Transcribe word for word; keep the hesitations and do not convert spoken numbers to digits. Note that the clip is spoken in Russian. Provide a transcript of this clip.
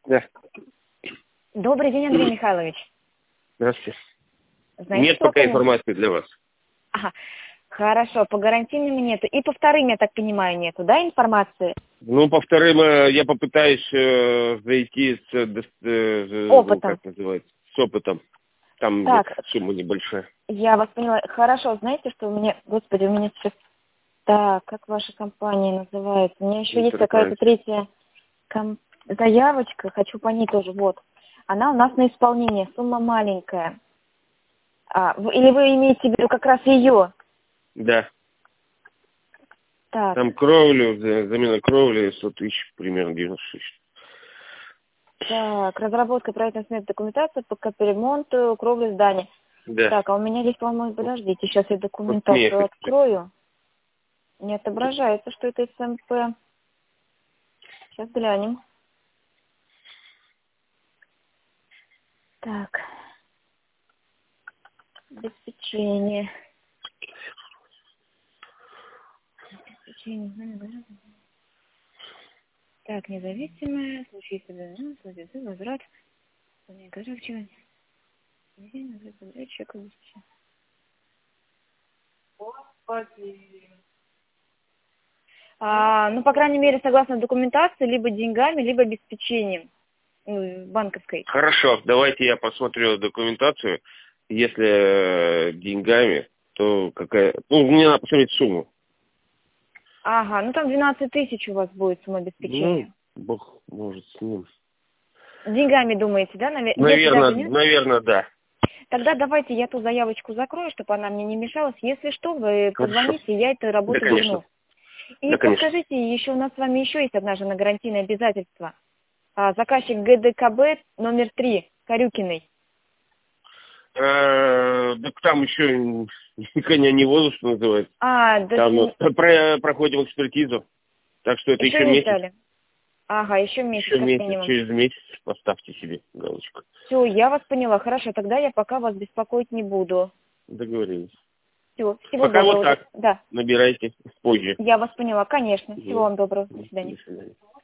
Да. Добрый день, Андрей Михайлович. Здравствуйте. Знаете, Нет что пока понял? информации для вас. Ага. Хорошо, по гарантийным нету. И по вторым, я так понимаю, нету, да, информации? Ну, по вторым, э, я попытаюсь э, зайти с, э, дос- э, ну, Опытом. как называется, с опытом. Там Так, где-то сумма небольшая. я вас поняла. Хорошо, знаете, что у меня... Господи, у меня сейчас... Так, как ваша компания называется? У меня еще есть Интерпрайс. какая-то третья ком- заявочка, хочу по ней тоже, вот. Она у нас на исполнение, сумма маленькая. А, вы- или вы имеете в виду как раз ее? Да. Так, Там кровлю, за- замена кровли сто тысяч, примерно девяносто шесть. так, разработка проектной сметы документации по капремонту кровли здания. Да. Так, а у меня здесь, по-моему, подождите, сейчас я Вот мне документацию хотите. открою. Не отображается, что это СМП. Сейчас глянем. Так, обеспечение. Обеспечение. Так, независимое, случай соблюдения, случай возврат. Мне кажется, чего? Человек обеспечение. А, ну, по крайней мере, согласно документации, либо деньгами, либо обеспечением ну, банковской. Хорошо, давайте я посмотрю документацию. Если э, деньгами, то какая... Ну, мне надо посмотреть сумму. Ага, ну там двенадцать тысяч у вас будет сумма Ну, обеспечения. бог может с ним. Деньгами думаете, да? Наве- Если Наверное, даже нет, наверное, да. тогда давайте я ту заявочку закрою, чтобы она мне не мешалась. Если что, вы Хорошо. позвоните, я эту Да, работу конечно. верну. И Да, конечно. подскажите, еще у нас с вами еще есть одна же на гарантийное обязательство. А, заказчик ГДКБ номер три, Корюкиной. Э, Так там еще коня не возраст, что называется. А, да, Там э, про- проходим экспертизу. Так что это еще еще не месяц. сдали. Ага, еще месяц Еще как месяц. минимум. Через месяц поставьте себе галочку. Все, я вас поняла. Хорошо, тогда я пока вас беспокоить не буду. Договорились. Все, всего Пока вот доброго. так. Да, Набирайте позже. я вас поняла, конечно. Всего Мгм. вам доброго. До Мгм. свидания. До свидания.